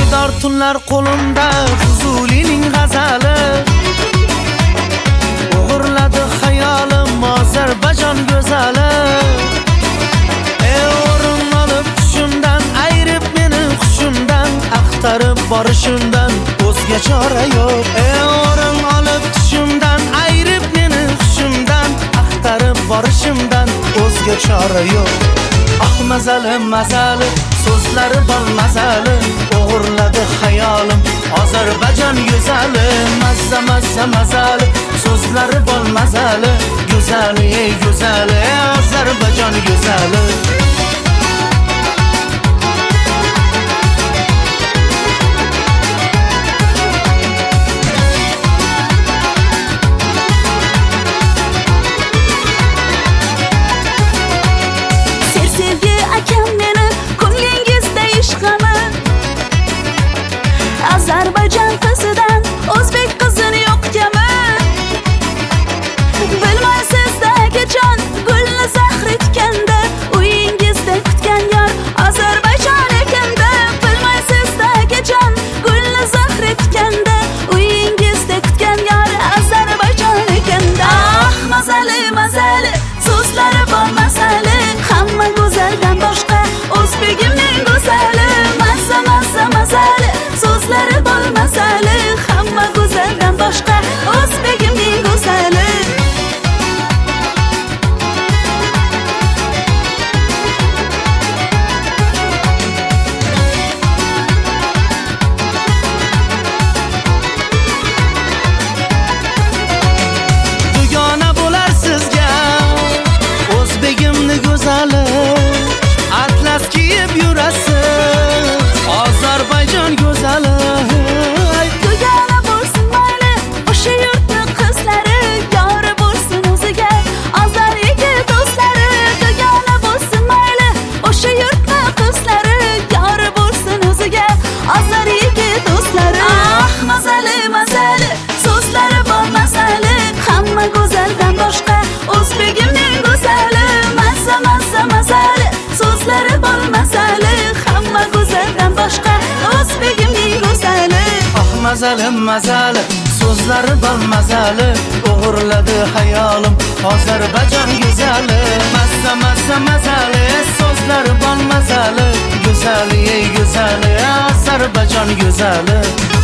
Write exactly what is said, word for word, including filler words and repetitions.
Xaridor tunlar qo'limda Fuzulining g'azali o'g'irladi xayolim Ozarbayjon go'zali. Ey o'rin olib tushimdan ayrib meni xushimdan axtarib borishimdan o'zga chora yo'q. Ey o'rin olib tushimdan ayrib meni xushimdan axtarib borishimdan o'zga chora yo'q. Ah mazali mazali so'zlari bol mazali o'g'irladi xayolim Ozarbayjon go'zali. Mazza mazza mazali so'zlari bol mazali go'zali ey go'zali Ozarbayjon go'zali. Ozarbayjon qizidan o'zbek qizini yo'q kami. Bilmaysiz dagajon gulni zahr etganda uyingizda kutgan yor Ozarbayjon ekanda. Bilmaysiz dagajon gulni zahr etganda uyingizda kutgan yor Ozarbayjon ekanda. Ah mazali mazali so'zlari bor masali hamma go'zaldan boshqa o'zbegimning go'zali. Mazza mazza mazali so'zlari bol masali hamma go'zaldan boshqa o'zbegimning go'zali. Dugona bo'lar sizga o'zbegimni go'zali. Atlas kiyib yurasiz Ozarbayjon go'zali. Dugona bo'lsin mayli o'sha yurtni qizlari yori bo'lsin o'ziga Ozar yigit do'stlari. Dugona bo'lsin mayli o'sha yurtni qizlari yori bo'lsin o'ziga Ozar yigit do'stlari. Ah mazali mazali so'zlari bor masali hamma go'zaldan boshqa o'zbegimning go'zali. Mazza mazza mazali so'zlari bor masali hamma go'zaldan boshqa o'zbegimning go'zali. Ah mazali mazali so'zlari bol mazali o'g'irladi xayolim Ozarbayjon go'zali. Mazza mazza mazali so'zlari bol mazali go'zali ey go'zali Ozarbayjon go'zali.